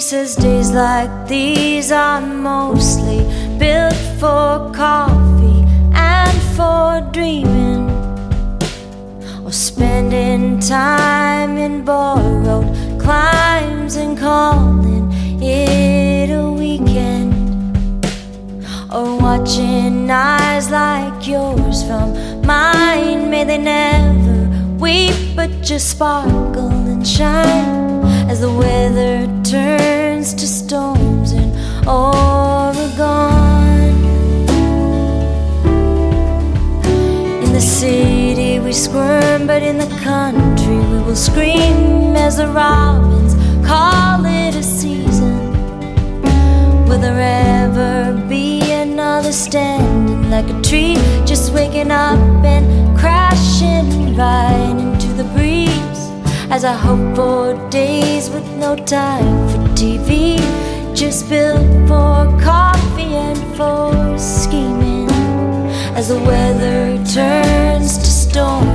says days like these are mostly built for coffee and for dreaming, or spending time in borrowed climes and calling it a weekend, or watching eyes like yours from mine. May they never weep but just sparkle and shine as the weather turns to storms in Oregon. In the city we squirm, but in the country we will scream as the robins call it a season. Will there ever be another standing like a tree, just waking up and crashing right into the breeze, as I hope for days with no time for TV, just built for coffee and for scheming, as the weather turns to storm